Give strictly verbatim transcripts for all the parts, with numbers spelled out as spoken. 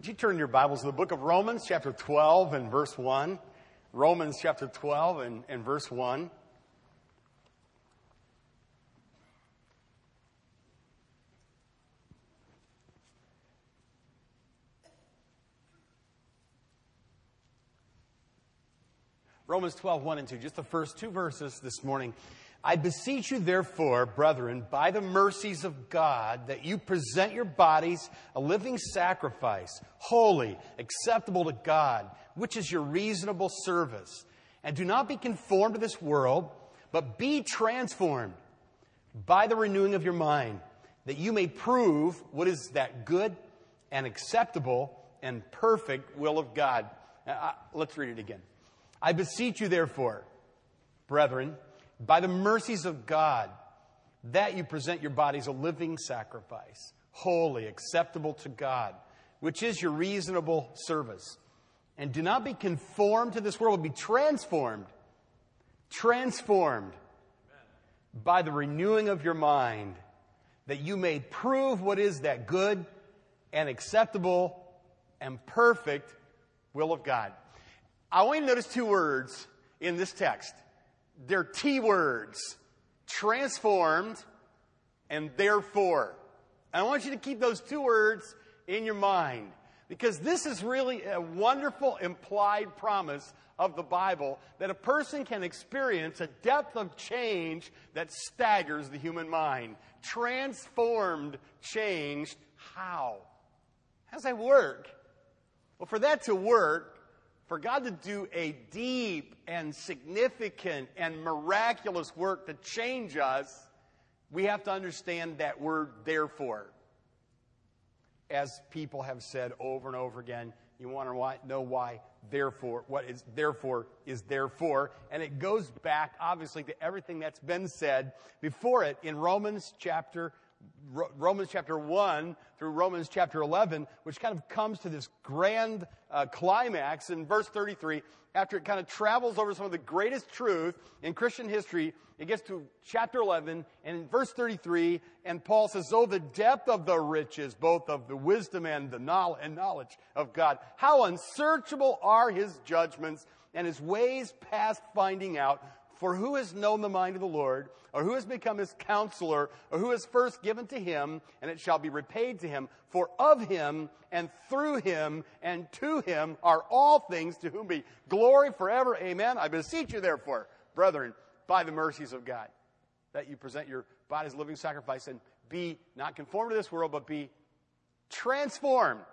Would you turn your Bibles to the book of Romans, chapter twelve and verse one? Romans chapter twelve and, and verse one. Romans twelve, one and two, just the first two verses this morning. I beseech you, therefore, brethren, by the mercies of God, that you present your bodies a living sacrifice, holy, acceptable to God, which is your reasonable service. And do not be conformed to this world, but be transformed by the renewing of your mind, that you may prove what is that good and acceptable and perfect will of God. Uh, let's read it again. I beseech you, therefore, brethren, by the mercies of God, that you present your bodies a living sacrifice, holy, acceptable to God, which is your reasonable service. And do not be conformed to this world, but be transformed, transformed Amen. By the renewing of your mind, that you may prove what is that good and acceptable and perfect will of God. I want you to notice two words in this text. They're T words, transformed and therefore. And I want you to keep those two words in your mind, because this is really a wonderful implied promise of the Bible that a person can experience a depth of change that staggers the human mind. Transformed, changed, how? How does that work? Well, for that to work, for God to do a deep and significant and miraculous work to change us, we have to understand that word therefore. As people have said over and over again, you want to know why therefore, what is therefore is therefore. And it goes back, obviously, to everything that's been said before it in Romans chapter Romans chapter one through Romans chapter eleven, which kind of comes to this grand uh, climax in verse thirty-three. After it kind of travels over some of the greatest truth in Christian history, it gets to chapter eleven, and in verse thirty-three, and Paul says, "Oh, the depth of the riches, both of the wisdom and the knowledge, and knowledge of God. How unsearchable are his judgments, and his ways past finding out. For who has known the mind of the Lord, or who has become his counselor, or who has first given to him, and it shall be repaid to him? For of him, and through him, and to him are all things, to whom be glory forever. Amen. I beseech you, therefore, brethren, by the mercies of God, that you present your body as a living sacrifice, and be not conformed to this world, but be transformed."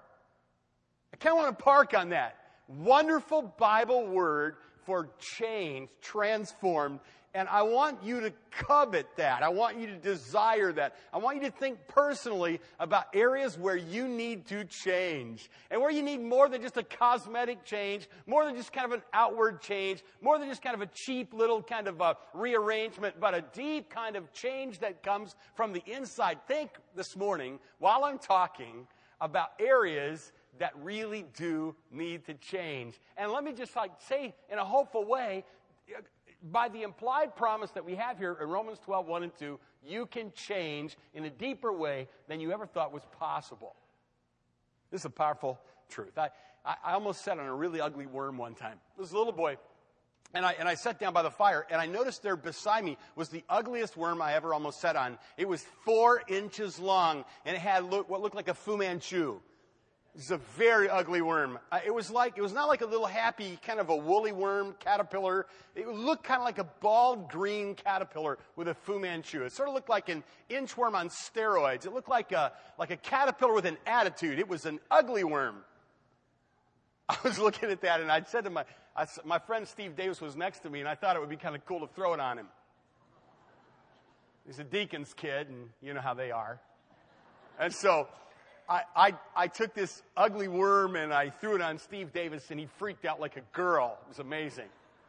I kind of want to park on that wonderful Bible word for change, transformed. And I want you to covet that. I want you to desire that. I want you to think personally about areas where you need to change. And where you need more than just a cosmetic change, more than just kind of an outward change, more than just kind of a cheap little kind of a rearrangement, but a deep kind of change that comes from the inside. Think this morning, while I'm talking, about areas that really do need to change. And let me just like say in a hopeful way, by the implied promise that we have here in Romans twelve, one and two, you can change in a deeper way than you ever thought was possible. This is a powerful truth. I, I almost sat on a really ugly worm one time. There was a little boy, and I, and I sat down by the fire, and I noticed there beside me was the ugliest worm I ever almost sat on. It was four inches long, and it had look, what looked like a Fu Manchu. It's a very ugly worm. Uh, it was like, it was not like a little happy kind of a woolly worm caterpillar. It looked kind of like a bald green caterpillar with a Fu Manchu. It sort of looked like an inchworm on steroids. It looked like a, like a caterpillar with an attitude. It was an ugly worm. I was looking at that and I said to my, I, my friend Steve Davis was next to me, and I thought it would be kind of cool to throw it on him. He's a deacon's kid, and you know how they are. And so I, I, I took this ugly worm and I threw it on Steve Davis, and he freaked out like a girl. It was amazing.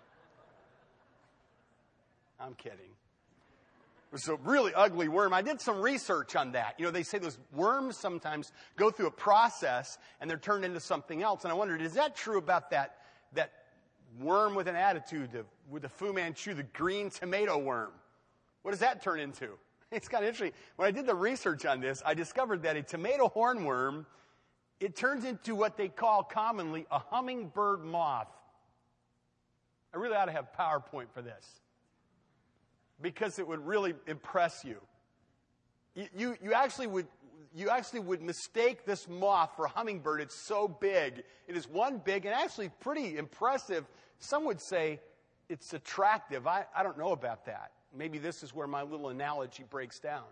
I'm kidding. It was a really ugly worm. I did some research on that. You know, they say those worms sometimes go through a process and they're turned into something else. And I wondered, is that true about that, that worm with an attitude, the, with the Fu Manchu, the green tomato worm? What does that turn into? It's kind of interesting. When I did the research on this, I discovered that a tomato hornworm it turns into what they call commonly a hummingbird moth. I really ought to have PowerPoint for this, because it would really impress you. You, you, you actually would you actually would mistake this moth for a hummingbird. It's so big. It is one big and actually pretty impressive. Some would say it's attractive. I, I don't know about that. Maybe this is where my little analogy breaks down.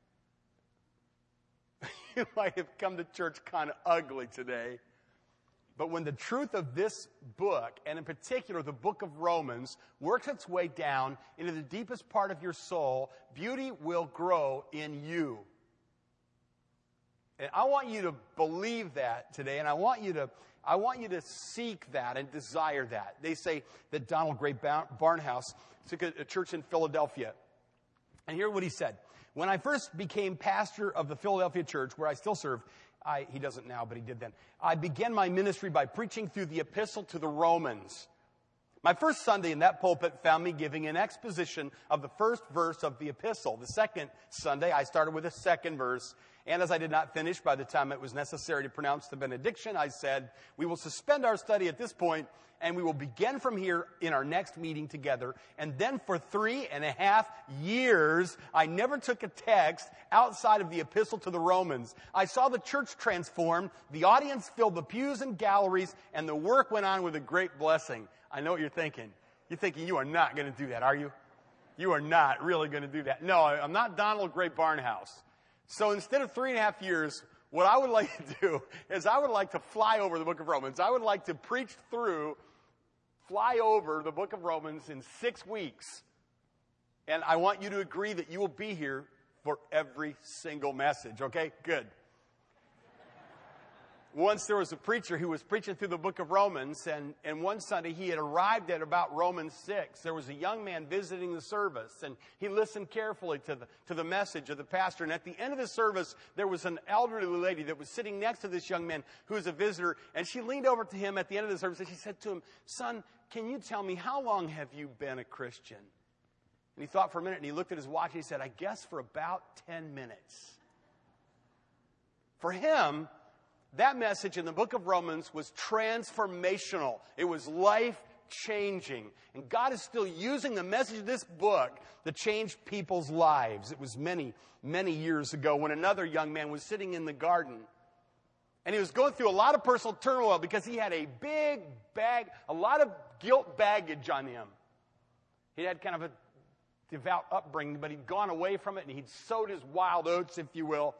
You might have come to church kind of ugly today. But when the truth of this book, and in particular the book of Romans, works its way down into the deepest part of your soul, beauty will grow in you. And I want you to believe that today, and I want you to I want you to seek that and desire that. They say that Donald Gray Barnhouse took a, a church in Philadelphia. And here's what he said. When I first became pastor of the Philadelphia church, where I still serve, I, he doesn't now, but he did then, I began my ministry by preaching through the epistle to the Romans. My first Sunday in that pulpit found me giving an exposition of the first verse of the epistle. The second Sunday, I started with the second verse. And as I did not finish by the time it was necessary to pronounce the benediction, I said, we will suspend our study at this point, and we will begin from here in our next meeting together. And then for three and a half years, I never took a text outside of the epistle to the Romans. I saw the church transformed, the audience filled the pews and galleries, and the work went on with a great blessing. I know what you're thinking. You're thinking you are not going to do that, are you? You are not really going to do that. No, I'm not Donald Gray Barnhouse. So instead of three and a half years, what I would like to do is I would like to fly over the book of Romans. I would like to preach through, fly over the book of Romans in six weeks. And I want you to agree that you will be here for every single message. Okay? Good. Once there was a preacher who was preaching through the book of Romans, and, and one Sunday he had arrived at about Romans six. There was a young man visiting the service, and he listened carefully to the, to the message of the pastor. And at the end of the service, there was an elderly lady that was sitting next to this young man who was a visitor, and she leaned over to him at the end of the service, and she said to him, son, can you tell me, how long have you been a Christian? And he thought for a minute, and he looked at his watch, and he said, I guess for about ten minutes. For him, that message in the book of Romans was transformational. It was life-changing. And God is still using the message of this book to change people's lives. It was many, many years ago when another young man was sitting in the garden. And he was going through a lot of personal turmoil because he had a big bag, a lot of guilt baggage on him. He had kind of a devout upbringing, but he'd gone away from it, and he'd sowed his wild oats, if you will.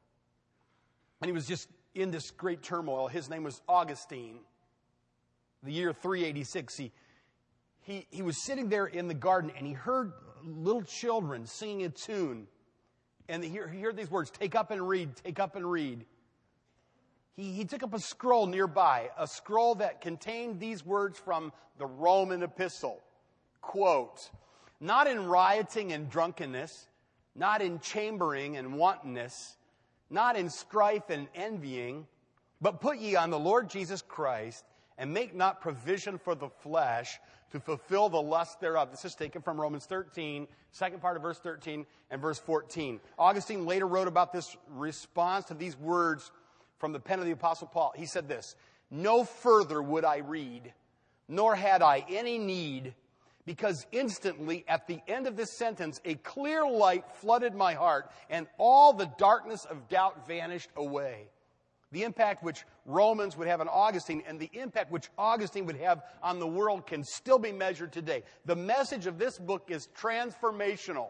And he was just in this great turmoil. His name was Augustine. The year three eighty-six, he, he, he was sitting there in the garden, and he heard little children singing a tune. And he, he heard these words, take up and read, take up and read. He, he took up a scroll nearby, a scroll that contained these words from the Roman epistle. Quote, not in rioting and drunkenness, not in chambering and wantonness, not in strife and envying, but put ye on the Lord Jesus Christ, and make not provision for the flesh to fulfill the lust thereof. This is taken from Romans thirteen, second part of verse thirteen and verse fourteen. Augustine later wrote about this response to these words from the pen of the Apostle Paul. He said this, no further would I read, nor had I any need, because instantly at the end of this sentence, a clear light flooded my heart, and all the darkness of doubt vanished away. The impact which Romans would have on Augustine and the impact which Augustine would have on the world can still be measured today. The message of this book is transformational.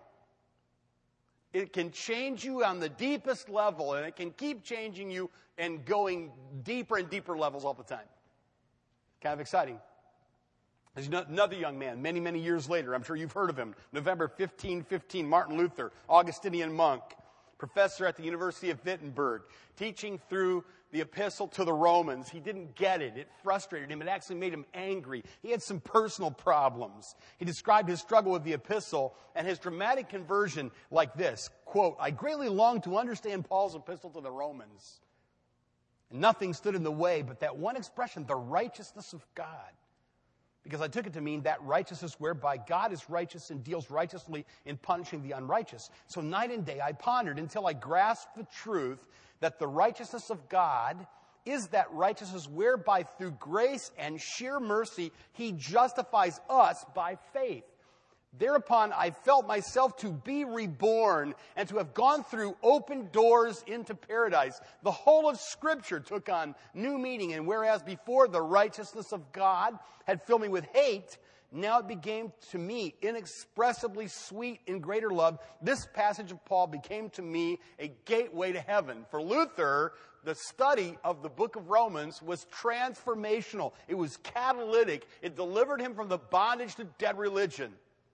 It can change you on the deepest level, and it can keep changing you and going deeper and deeper levels all the time. Kind of exciting. There's another young man, many, many years later. I'm sure you've heard of him. November fifteen fifteen, Martin Luther, Augustinian monk, professor at the University of Wittenberg, teaching through the epistle to the Romans. He didn't get it. It frustrated him. It actually made him angry. He had some personal problems. He described his struggle with the epistle and his dramatic conversion like this, quote, I greatly longed to understand Paul's epistle to the Romans. And nothing stood in the way but that one expression, the righteousness of God. Because I took it to mean that righteousness whereby God is righteous and deals righteously in punishing the unrighteous. So night and day I pondered until I grasped the truth that the righteousness of God is that righteousness whereby through grace and sheer mercy he justifies us by faith. Thereupon I felt myself to be reborn and to have gone through open doors into paradise. The whole of Scripture took on new meaning, and whereas before the righteousness of God had filled me with hate, now it became to me inexpressibly sweet in greater love. This passage of Paul became to me a gateway to heaven. For Luther, the study of the book of Romans was transformational. It was catalytic. It delivered him from the bondage to dead religion.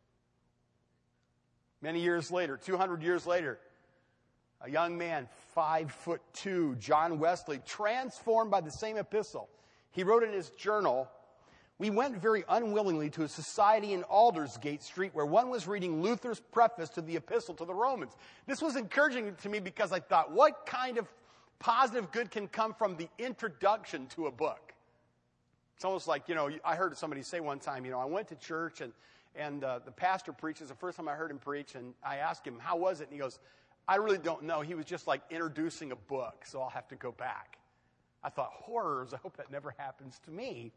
Many years later, two hundred years later, a young man, five foot two, John Wesley, transformed by the same epistle. He wrote in his journal, "We went very unwillingly to a society in Aldersgate Street where one was reading Luther's preface to the epistle to the Romans." This was encouraging to me because I thought, what kind of positive good can come from the introduction to a book? It's almost like, you know, I heard somebody say one time, you know, I went to church and And uh, the pastor preaches. The first time I heard him preach, and I asked him, how was it? And he goes, I really don't know. He was just like introducing a book, so I'll have to go back. I thought, horrors, I hope that never happens to me.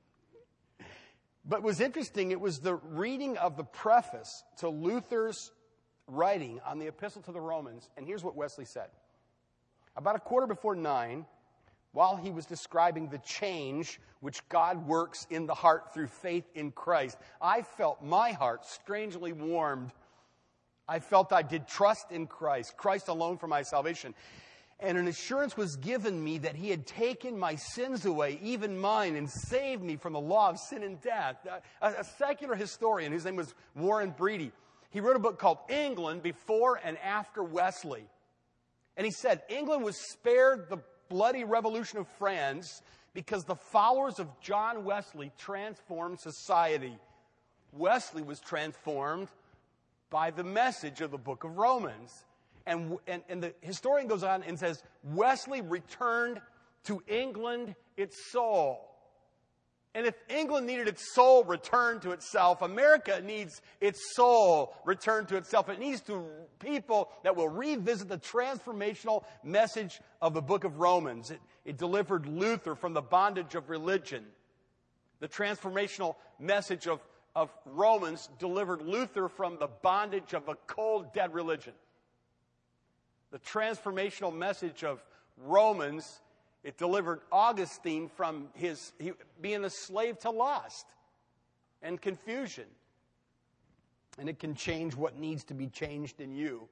But what was interesting, it was the reading of the preface to Luther's writing on the Epistle to the Romans, and here's what Wesley said. About a quarter before nine, while he was describing the change which God works in the heart through faith in Christ, I felt my heart strangely warmed. I felt I did trust in Christ, Christ alone for my salvation. And an assurance was given me that he had taken my sins away, even mine, and saved me from the law of sin and death. A, a secular historian, his name was Warren Breedy, he wrote a book called England Before and After Wesley. And he said, England was spared the bloody revolution of France because the followers of John Wesley transformed society. Wesley was transformed by the message of the book of Romans. And, and, and the historian goes on and says, Wesley returned to England its soul. And if England needed its soul returned to itself, America needs its soul returned to itself. It needs to people that will revisit the transformational message of the book of Romans. It, it delivered Luther from the bondage of religion. The transformational message of, of Romans delivered Luther from the bondage of a cold, dead religion. The transformational message of Romans, it delivered Augustine from his he, being a slave to lust and confusion. And it can change what needs to be changed in you.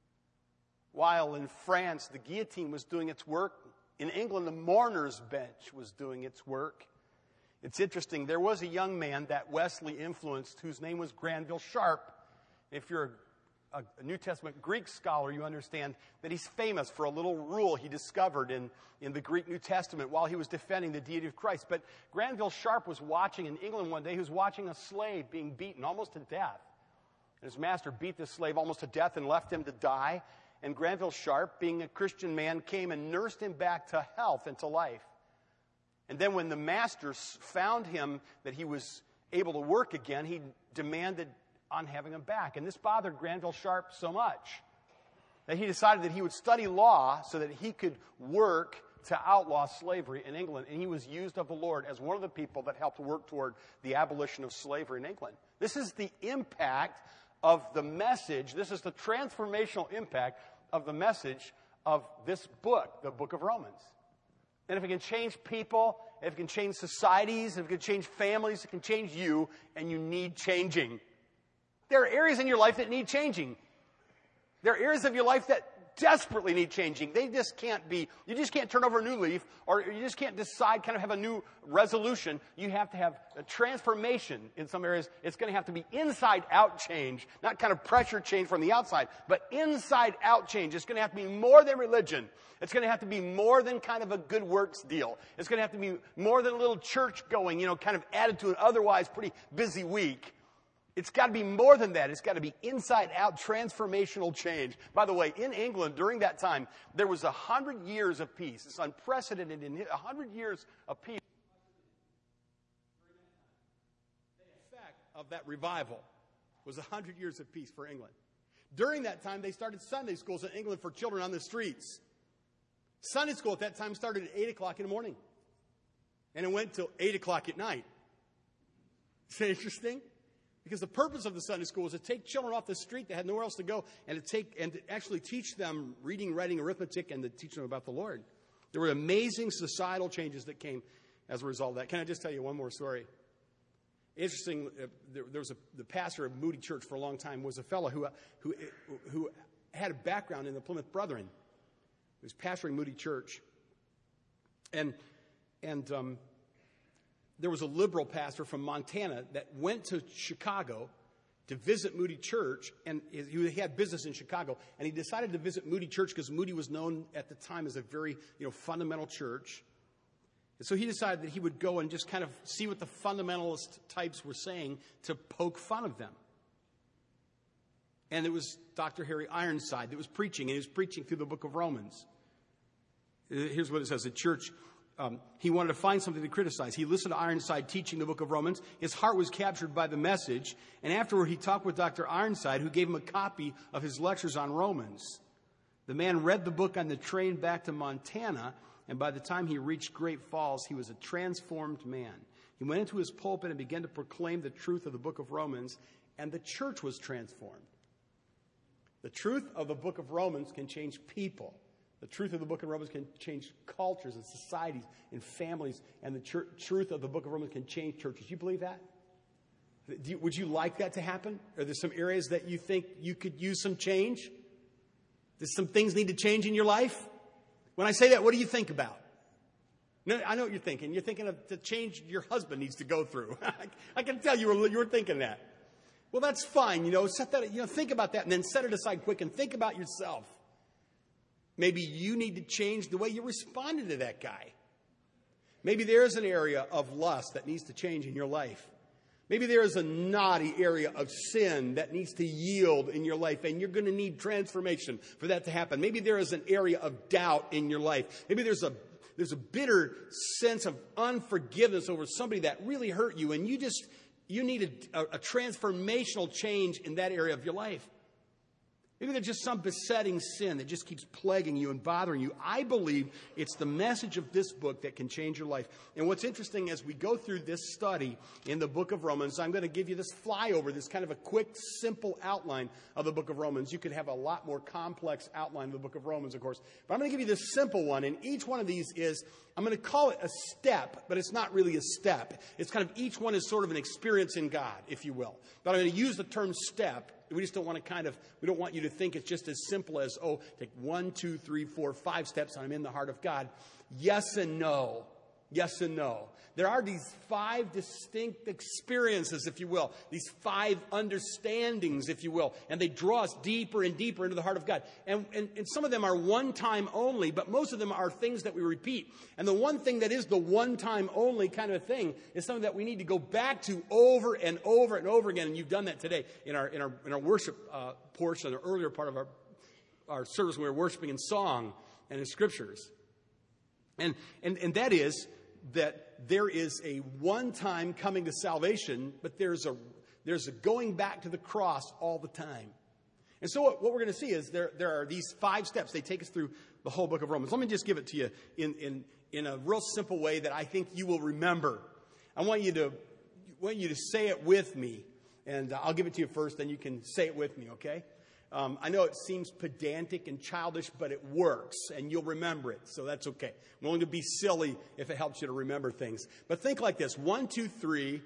While in France, the guillotine was doing its work, in England, the mourner's bench was doing its work. It's interesting. There was a young man that Wesley influenced whose name was Granville Sharp. If you're a a New Testament Greek scholar, you understand that he's famous for a little rule he discovered in, in the Greek New Testament while he was defending the deity of Christ. But Granville Sharp was watching in England one day. He was watching a slave being beaten almost to death. And his master beat the slave almost to death and left him to die. And Granville Sharp, being a Christian man, came and nursed him back to health and to life. And then when the master found him that he was able to work again, he demanded on having him back. And this bothered Granville Sharp so much that he decided that he would study law so that he could work to outlaw slavery in England. And he was used of the Lord as one of the people that helped work toward the abolition of slavery in England. This is the impact of the message. This is the transformational impact of the message of this book, the book of Romans. And if it can change people, if it can change societies, if it can change families, it can change you, and you need changing. There are areas in your life that need changing. There are areas of your life that desperately need changing. They just can't be, you just can't turn over a new leaf, or you just can't decide, kind of have a new resolution. You have to have a transformation in some areas. It's going to have to be inside-out change, not kind of pressure change from the outside, but inside-out change. It's going to have to be more than religion. It's going to have to be more than kind of a good works deal. It's going to have to be more than a little church going, you know, kind of added to an otherwise pretty busy week. It's got to be more than that. It's got to be inside-out transformational change. By the way, in England, during that time, there was a hundred years of peace. It's unprecedented in a hundred years of peace. The effect of that revival was a hundred years of peace for England. During that time, they started Sunday schools in England for children on the streets. Sunday school at that time started at eight o'clock in the morning. And it went till eight o'clock at night. Isn't that interesting? Because the purpose of the Sunday school was to take children off the street that had nowhere else to go and to take and to actually teach them reading, writing, arithmetic, and to teach them about the Lord. There were amazing societal changes that came as a result of that. Can I just tell you one more story? Interesting, uh, there, there was a, the pastor of Moody Church for a long time was a fellow who, uh, who, who had a background in the Plymouth Brethren. He was pastoring Moody Church. And, and um, there was a liberal pastor from Montana that went to Chicago to visit Moody Church, and he had business in Chicago, and he decided to visit Moody Church because Moody was known at the time as a very, you know, fundamental church. And so he decided that he would go and just kind of see what the fundamentalist types were saying to poke fun of them. And it was Doctor Harry Ironside that was preaching, and he was preaching through the book of Romans. Here's what it says. The church, um, he wanted to find something to criticize. He listened to Ironside teaching the book of Romans. His heart was captured by the message. And afterward, he talked with Doctor Ironside, who gave him a copy of his lectures on Romans. The man read the book on the train back to Montana, and by the time he reached Great Falls, he was a transformed man. He went into his pulpit and began to proclaim the truth of the book of Romans, and the church was transformed. The truth of the book of Romans can change people. The truth of the book of Romans can change cultures and societies and families, and the tr- truth of the book of Romans can change churches. You believe that? Do you, would you like that to happen? Are there some areas that you think you could use some change? Does some things need to change in your life? When I say that, what do you think about? No, I know what you're thinking. You're thinking of the change your husband needs to go through. I can tell you were, you were thinking that. Well, that's fine. You know, set that. You know, think about that, and then set it aside quick and think about yourself. Maybe you need to change the way you responded to that guy. Maybe there's an area of lust that needs to change in your life. Maybe there is a naughty area of sin that needs to yield in your life, and you're going to need transformation for that to happen. Maybe there is an area of doubt in your life. Maybe there's a there's a bitter sense of unforgiveness over somebody that really hurt you, and you just you need a, a, a transformational change in that area of your life. Maybe there's just some besetting sin that just keeps plaguing you and bothering you. I believe it's the message of this book that can change your life. And what's interesting as we go through this study in the book of Romans, I'm going to give you this flyover, this kind of a quick, simple outline of the book of Romans. You could have a lot more complex outline of the book of Romans, of course. But I'm going to give you this simple one. And each one of these is, I'm going to call it a step, but it's not really a step. It's kind of each one is sort of an experience in God, if you will. But I'm going to use the term step. We just don't want to kind of, we don't want you to think it's just as simple as, oh, take one, two, three, four, five steps and I'm in the heart of God. Yes and no. Yes and no. There are these five distinct experiences, if you will, these five understandings, if you will, and they draw us deeper and deeper into the heart of God. And, and, and some of them are one time only, but most of them are things that we repeat. And the one thing that is the one time only kind of thing is something that we need to go back to over and over and over again. And you've done that today in our in our in our worship uh, portion, the earlier part of our our service when we were worshiping in song and in scriptures. And and and that is that there is a one-time coming to salvation, but there's a there's a going back to the cross all the time. And so what, what we're going to see is there there are these five steps. They take us through the whole book of Romans. Let me just give it to you in in in a real simple way that I think you will remember. I want you to I want you to say it with me, and I'll give it to you first, then you can say it with me, okay? Um, I know it seems pedantic and childish, but it works, and you'll remember it, so that's okay. I'm willing to be silly if it helps you to remember things. But think like this. One, two, three,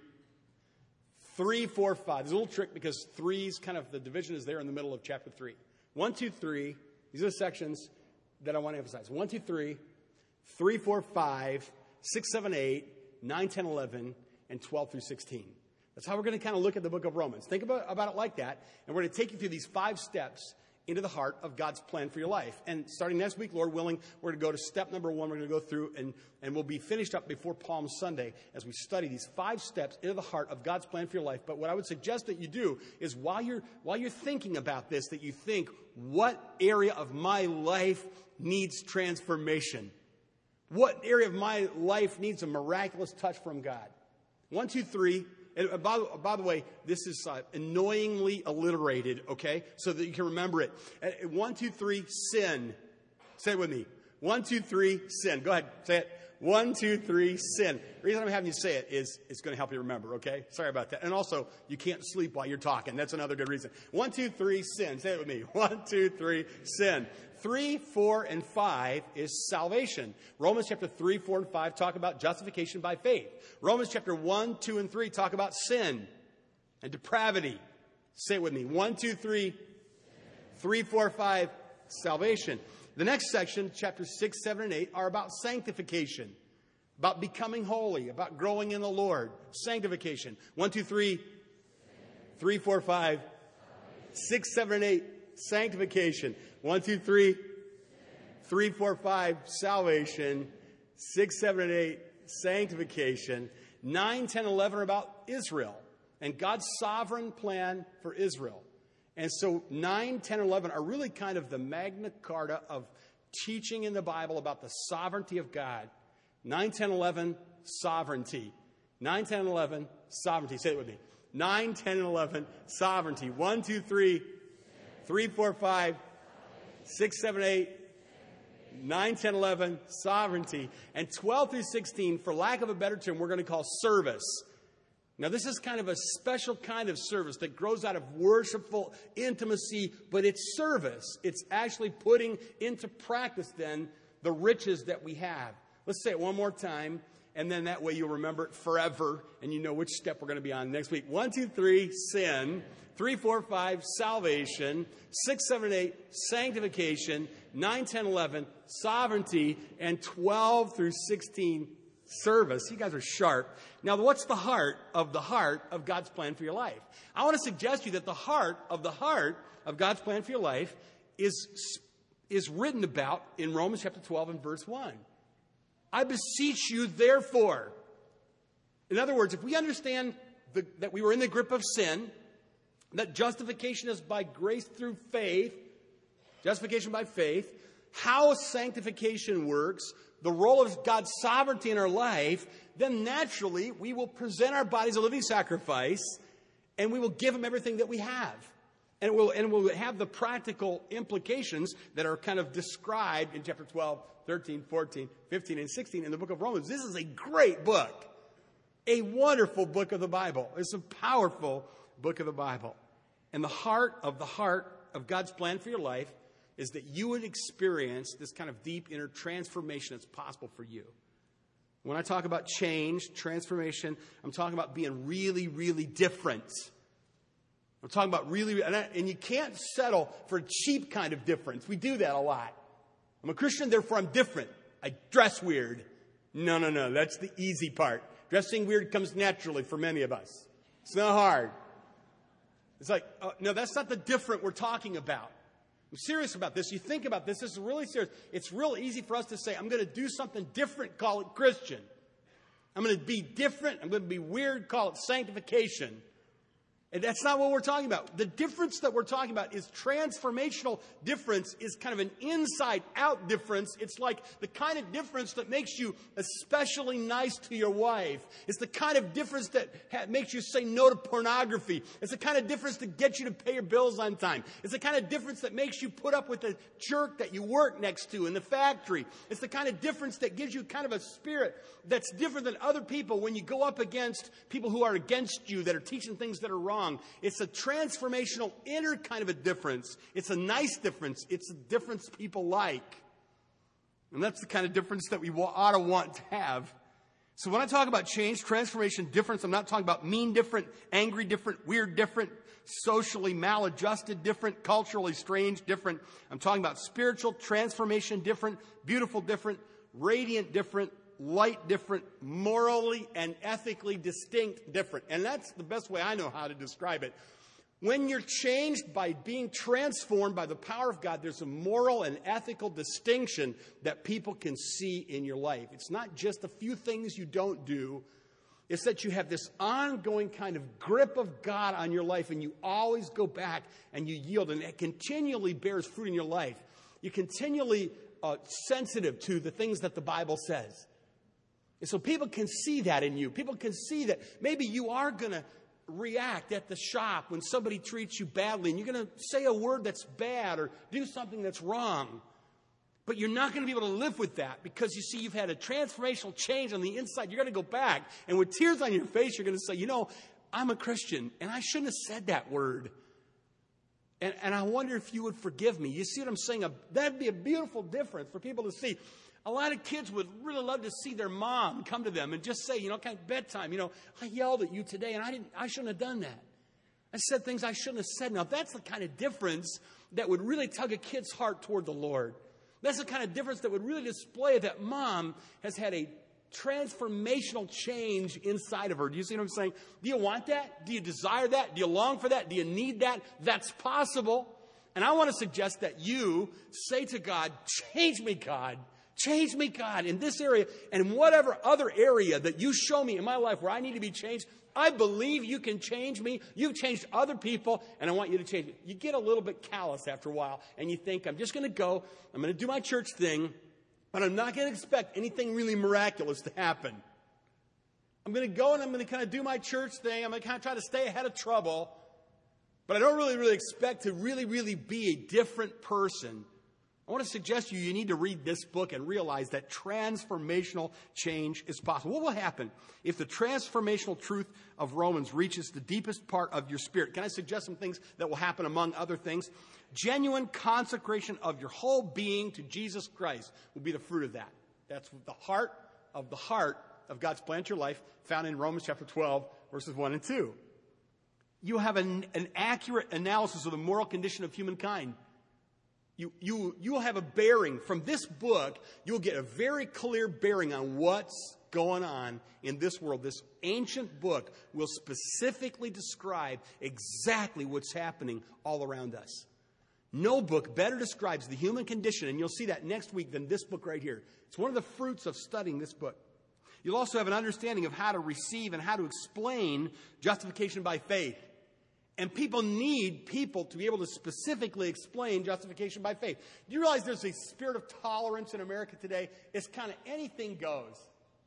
three, four, five. There's a little trick because three's kind of, the division is there in the middle of chapter three. One, two, three. These are the sections that I want to emphasize. One, two, three, three, four, five, six, seven, eight, nine, ten, eleven, and twelve through sixteen. That's how we're going to kind of look at the book of Romans. Think about, about it like that, and we're going to take you through these five steps into the heart of God's plan for your life. And starting next week, Lord willing, we're going to go to step number one. We're going to go through, and, and we'll be finished up before Palm Sunday as we study these five steps into the heart of God's plan for your life. But what I would suggest that you do is while you're, while you're thinking about this, that you think, what area of my life needs transformation? What area of my life needs a miraculous touch from God? One, two, three. And by, by the way, this is uh, annoyingly alliterated, okay, so that you can remember it. Uh, one, two, three, sin. Say it with me. One, two, three, sin. Go ahead, say it. One, two, three, sin. The reason I'm having you say it is it's going to help you remember, okay? Sorry about that. And also, you can't sleep while you're talking. That's another good reason. One, two, three, sin. Say it with me. One, two, three, sin. Three, four, and five is salvation. Romans chapter three, four, and five talk about justification by faith. Romans chapter one, two, and three talk about sin and depravity. Say it with me. One, two, three, three, four, five, salvation. The next section, chapters six, seven, and eight, are about sanctification, about becoming holy, about growing in the Lord. Sanctification. One, two, three, three, four, five, six, seven, and eight, sanctification. One, two, three, three, four, five, salvation. Six, seven, and eight, sanctification. Nine, ten, eleven are about Israel and God's sovereign plan for Israel. And so nine, ten, eleven are really kind of the Magna Carta of teaching in the Bible about the sovereignty of God. nine, ten, eleven, sovereignty. nine, ten, eleven, sovereignty. Say it with me. nine, ten, and eleven, sovereignty. one, two, three, three, four, five, six, seven, eight, nine, ten, eleven, sovereignty. And twelve through sixteen, for lack of a better term, we're going to call service. Now, this is kind of a special kind of service that grows out of worshipful intimacy, but it's service. It's actually putting into practice, then, the riches that we have. Let's say it one more time, and then that way you'll remember it forever, and you know which step we're going to be on next week. One, two, three, sin. Three, four, five, salvation. Six, seven, eight, sanctification. Nine, ten, eleven, sovereignty. And twelve through sixteen, service. You guys are sharp. Now, what's the heart of the heart of God's plan for your life? I want to suggest to you that the heart of the heart of God's plan for your life is, is written about in Romans chapter twelve and verse one. I beseech you, therefore. In other words, if we understand the, that we were in the grip of sin, that justification is by grace through faith, justification by faith, how sanctification works, the role of God's sovereignty in our life, then naturally we will present our bodies a living sacrifice and we will give Him everything that we have. And we'll, and we'll have the practical implications that are kind of described in chapter twelve, thirteen, fourteen, fifteen, and sixteen in the book of Romans. This is a great book, a wonderful book of the Bible. It's a powerful book of the Bible. And the heart of the heart of God's plan for your life is that you would experience this kind of deep inner transformation that's possible for you. When I talk about change, transformation, I'm talking about being really, really different. I'm talking about really, and, I, and you can't settle for a cheap kind of difference. We do that a lot. I'm a Christian, therefore I'm different. I dress weird. No, no, no, that's the easy part. Dressing weird comes naturally for many of us. It's not hard. It's like, uh, no, that's not the different we're talking about. I'm serious about this. You think about this. This is really serious. It's real easy for us to say, I'm going to do something different, call it Christian. I'm going to be different. I'm going to be weird, call it sanctification. And that's not what we're talking about. The difference that we're talking about is transformational difference is kind of an inside-out difference. It's like the kind of difference that makes you especially nice to your wife. It's the kind of difference that ha- makes you say no to pornography. It's the kind of difference that gets you to pay your bills on time. It's the kind of difference that makes you put up with the jerk that you work next to in the factory. It's the kind of difference that gives you kind of a spirit that's different than other people when you go up against people who are against you, that are teaching things that are wrong. It's a transformational inner kind of a difference. It's a nice difference. It's a difference people like. And that's the kind of difference that we ought to want to have. So when I talk about change, transformation, difference, I'm not talking about mean different, angry different, weird different, socially maladjusted different, culturally strange different. I'm talking about spiritual transformation different, beautiful different, radiant different, light different, morally and ethically distinct different. And that's the best way I know how to describe it. When you're changed by being transformed by the power of God, there's a moral and ethical distinction that people can see in your life. It's not just a few things you don't do. It's that you have this ongoing kind of grip of God on your life, and you always go back and you yield, and it continually bears fruit in your life. You're continually uh, sensitive to the things that the Bible says. And so people can see that in you. People can see that maybe you are going to react at the shop when somebody treats you badly, and you're going to say a word that's bad or do something that's wrong. But you're not going to be able to live with that because, you see, you've had a transformational change on the inside. You're going to go back, and with tears on your face, you're going to say, you know, I'm a Christian, and I shouldn't have said that word. And, and I wonder if you would forgive me. You see what I'm saying? That'd be a beautiful difference for people to see. A lot of kids would really love to see their mom come to them and just say, you know, kind of bedtime, you know, I yelled at you today, and I didn't. I shouldn't have done that. I said things I shouldn't have said. Now, that's the kind of difference that would really tug a kid's heart toward the Lord. That's the kind of difference that would really display that mom has had a transformational change inside of her. Do you see what I'm saying? Do you want that? Do you desire that? Do you long for that? Do you need that? That's possible. And I want to suggest that you say to God, change me, God. Change me, God, in this area and whatever other area that you show me in my life where I need to be changed. I believe you can change me. You've changed other people, and I want you to change me. You get a little bit callous after a while, and you think, I'm just going to go. I'm going to do my church thing, but I'm not going to expect anything really miraculous to happen. I'm going to go, and I'm going to kind of do my church thing. I'm going to kind of try to stay ahead of trouble, but I don't really, really expect to really, really be a different person. I want to suggest to you, you need to read this book and realize that transformational change is possible. What will happen if the transformational truth of Romans reaches the deepest part of your spirit? Can I suggest some things that will happen among other things? Genuine consecration of your whole being to Jesus Christ will be the fruit of that. That's the heart of the heart of God's plan to your life, found in Romans chapter twelve, verses one and two. You have an, an accurate analysis of the moral condition of humankind. You, you, you will have a bearing from this book. You'll get a very clear bearing on what's going on in this world. This ancient book will specifically describe exactly what's happening all around us. No book better describes the human condition, and you'll see that next week, than this book right here. It's one of the fruits of studying this book. You'll also have an understanding of how to receive and how to explain justification by faith. And people need people to be able to specifically explain justification by faith. Do you realize there's a spirit of tolerance in America today? It's kind of anything goes.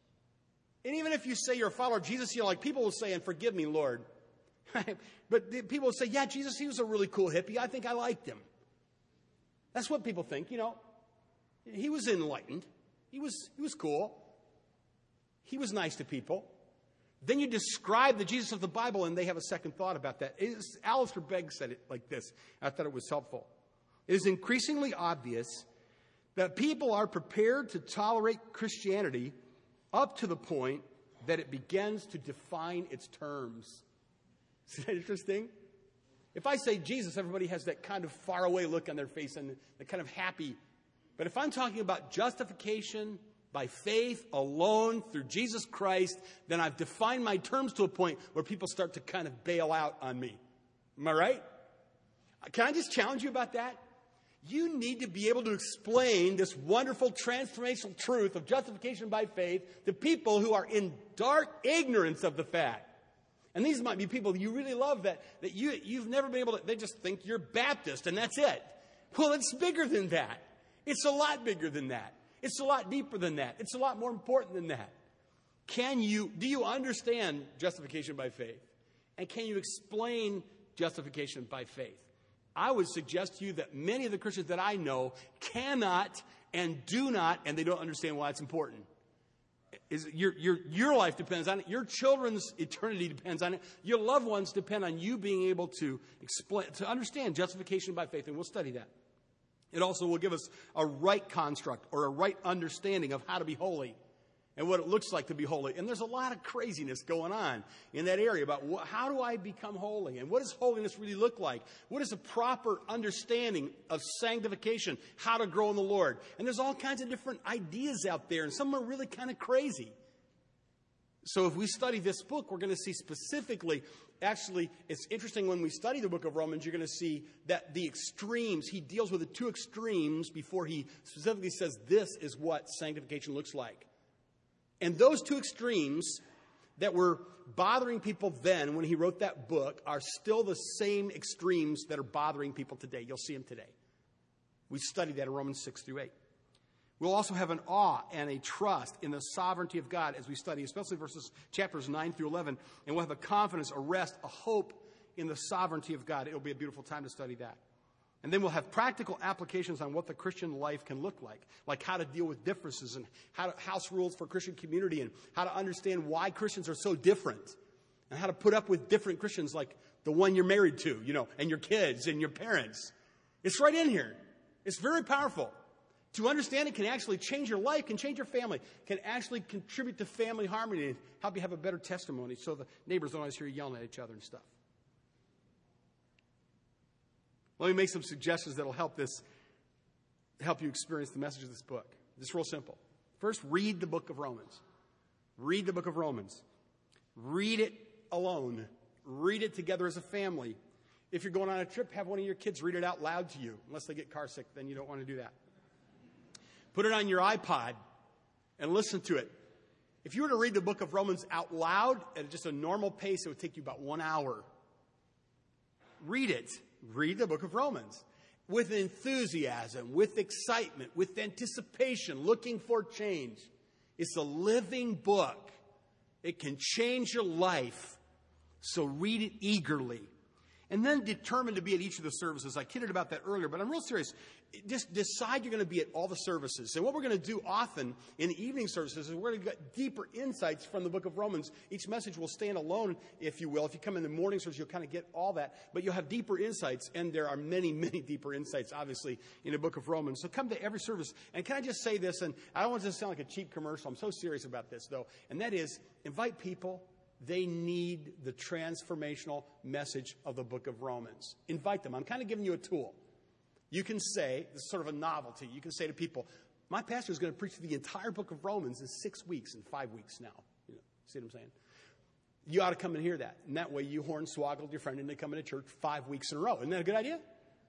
And even if you say you're a follower of Jesus, you know, like people will say, and forgive me, Lord. But people will say, yeah, Jesus, he was a really cool hippie. I think I liked him. That's what people think, you know. He was enlightened. He was, he was cool. He was nice to people. Then you describe the Jesus of the Bible, and they have a second thought about that. It's, Alistair Begg said it like this. I thought it was helpful. It is increasingly obvious that people are prepared to tolerate Christianity up to the point that it begins to define its terms. Isn't that interesting? If I say Jesus, everybody has that kind of faraway look on their face and they're kind of happy. But if I'm talking about justification by faith alone through Jesus Christ, then I've defined my terms to a point where people start to kind of bail out on me. Am I right? Can I just challenge you about that? You need to be able to explain this wonderful transformational truth of justification by faith to people who are in dark ignorance of the fact. And these might be people you really love that, that you, you've never been able to, they just think you're Baptist and that's it. Well, it's bigger than that. It's a lot bigger than that. It's a lot deeper than that. It's a lot more important than that. Can you, do you understand justification by faith? And can you explain justification by faith? I would suggest to you that many of the Christians that I know cannot and do not, and they don't understand why it's important. Is your, your, your life depends on it. Your children's eternity depends on it. Your loved ones depend on you being able to explain, to understand justification by faith, and we'll study that. It also will give us a right construct or a right understanding of how to be holy and what it looks like to be holy. And there's a lot of craziness going on in that area about what, how do I become holy and what does holiness really look like? What is a proper understanding of sanctification, how to grow in the Lord? And there's all kinds of different ideas out there, and some are really kind of crazy. So if we study this book, we're going to see specifically, actually, it's interesting when we study the book of Romans, you're going to see that the extremes, he deals with the two extremes before he specifically says this is what sanctification looks like. And those two extremes that were bothering people then when he wrote that book are still the same extremes that are bothering people today. You'll see them today. We studied that in Romans six through eight. We'll also have an awe and a trust in the sovereignty of God as we study, especially verses chapters nine through eleven. And we'll have a confidence, a rest, a hope in the sovereignty of God. It'll be a beautiful time to study that. And then we'll have practical applications on what the Christian life can look like, like how to deal with differences and how to, house rules for Christian community and how to understand why Christians are so different and how to put up with different Christians like the one you're married to, you know, and your kids and your parents. It's right in here. It's very powerful. To understand it can actually change your life, can change your family, can actually contribute to family harmony and help you have a better testimony so the neighbors don't always hear you yelling at each other and stuff. Let me make some suggestions that will help this, help you experience the message of this book. It's real simple. First, read the book of Romans. Read the book of Romans. Read it alone. Read it together as a family. If you're going on a trip, have one of your kids read it out loud to you. Unless they get car sick, then you don't want to do that. Put it on your iPod and listen to it. If you were to read the book of Romans out loud at just a normal pace, it would take you about one hour. Read it. Read the book of Romans with enthusiasm, with excitement, with anticipation, looking for change. It's a living book. It can change your life. So read it eagerly. And then determine to be at each of the services. I kidded about that earlier, but I'm real serious. Just decide you're going to be at all the services. And what we're going to do often in the evening services is we're going to get deeper insights from the book of Romans. Each message will stand alone, if you will. If you come in the morning service, you'll kind of get all that. But you'll have deeper insights. And there are many, many deeper insights, obviously, in the book of Romans. So come to every service. And can I just say this? And I don't want this to sound like a cheap commercial. I'm so serious about this, though. And that is, invite people. They need the transformational message of the book of Romans. Invite them. I'm kind of giving you a tool. You can say, this is sort of a novelty, you can say to people, my pastor is going to preach the entire book of Romans in six weeks and five weeks now. You know, see what I'm saying? You ought to come and hear that. And that way you hornswoggled your friend into coming to church five weeks in a row. Isn't that a good idea?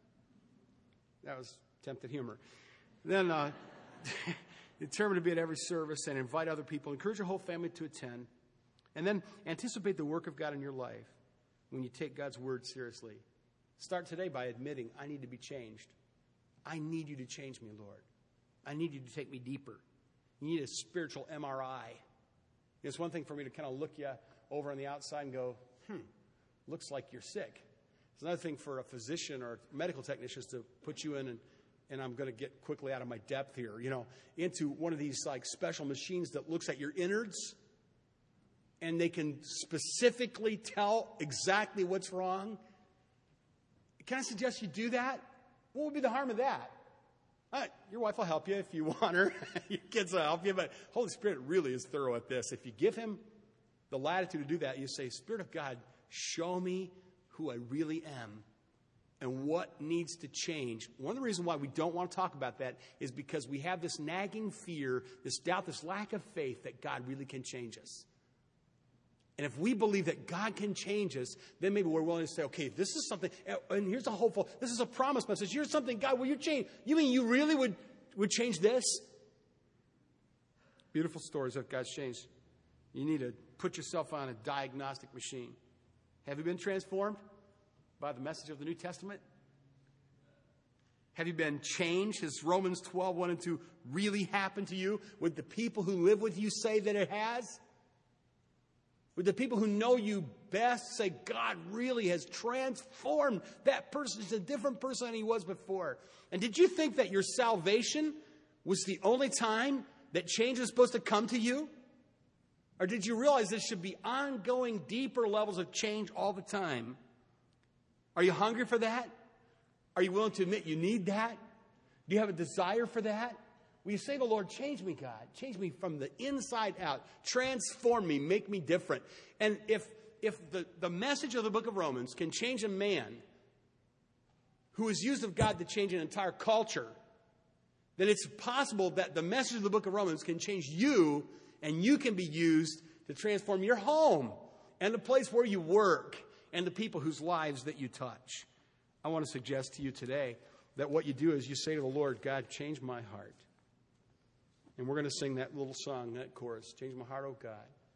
That was attempted humor. Then uh, determine to be at every service and invite other people. Encourage your whole family to attend. And then anticipate the work of God in your life when you take God's word seriously. Start today by admitting, I need to be changed. I need you to change me, Lord. I need you to take me deeper. You need a spiritual M R I. It's one thing for me to kind of look you over on the outside and go, hmm, looks like you're sick. It's another thing for a physician or medical technicians to put you in and and I'm going to get quickly out of my depth here, you know, into one of these like special machines that looks at your innards. And they can specifically tell exactly what's wrong. Can I suggest you do that? What would be the harm of that? All right, your wife will help you if you want her. Your kids will help you. But Holy Spirit really is thorough at this. If you give him the latitude to do that, you say, Spirit of God, show me who I really am and what needs to change. One of the reasons why we don't want to talk about that is because we have this nagging fear, this doubt, this lack of faith that God really can change us. And if we believe that God can change us, then maybe we're willing to say, okay, this is something, and here's a hopeful, this is a promise message. Here's something, God, will you change? You mean you really would, would change this? Beautiful stories of God's changed. You need to put yourself on a diagnostic machine. Have you been transformed by the message of the New Testament? Have you been changed? Has Romans twelve, one and two really happened to you? Would the people who live with you say that it has? Would the people who know you best say, God really has transformed that person? He's a different person than he was before. And did you think that your salvation was the only time that change was supposed to come to you? Or did you realize there should be ongoing, deeper levels of change all the time? Are you hungry for that? Are you willing to admit you need that? Do you have a desire for that? Will you say to the Lord, change me, God. Change me from the inside out. Transform me. Make me different. And if if the, the message of the book of Romans can change a man who is used of God to change an entire culture, then it's possible that the message of the book of Romans can change you, and you can be used to transform your home and the place where you work and the people whose lives that you touch. I want to suggest to you today that what you do is you say to the Lord, God, change my heart. And we're going to sing that little song, that chorus, change my heart, oh God.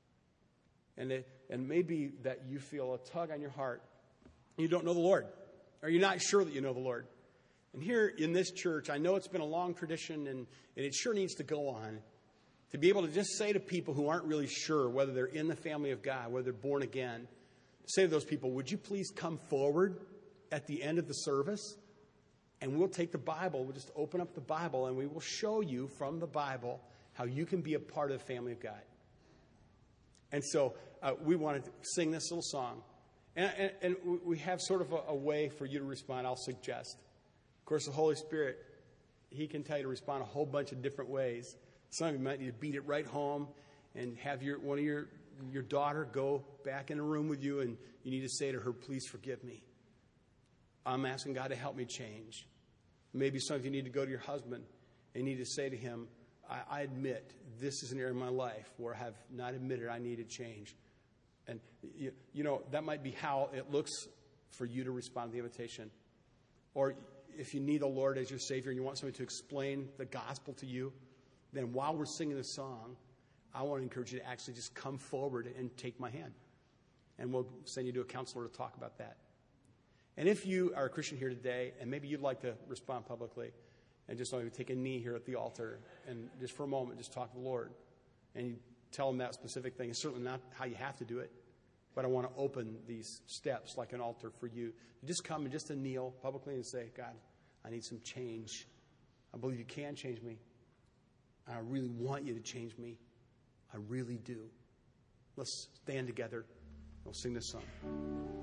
And it, and maybe that you feel a tug on your heart. You don't know the Lord, or you're not sure that you know the Lord. And here in this church, I know it's been a long tradition, and, and it sure needs to go on, to be able to just say to people who aren't really sure whether they're in the family of God, whether they're born again, say to those people, would you please come forward at the end of the service? And we'll take the Bible, we'll just open up the Bible, and we will show you from the Bible how you can be a part of the family of God. And so uh, we wanted to sing this little song. And, and, and we have sort of a, a way for you to respond, I'll suggest. Of course, the Holy Spirit, He can tell you to respond a whole bunch of different ways. Some of you might need to beat it right home and have your one of your, your daughter go back in a room with you, and you need to say to her, please forgive me. I'm asking God to help me change. Maybe some of you need to go to your husband and need to say to him, I, I admit this is an area of my life where I have not admitted I need to change. And, you, you know, that might be how it looks for you to respond to the invitation. Or if you need the Lord as your Savior and you want somebody to explain the gospel to you, then while we're singing the song, I want to encourage you to actually just come forward and take my hand. And we'll send you to a counselor to talk about that. And if you are a Christian here today, and maybe you'd like to respond publicly, and just maybe take a knee here at the altar, and just for a moment, just talk to the Lord, and you tell him that specific thing. It's certainly not how you have to do it, but I want to open these steps like an altar for you. You just come and just to kneel publicly and say, God, I need some change. I believe you can change me. I really want you to change me. I really do. Let's stand together. We'll sing this song.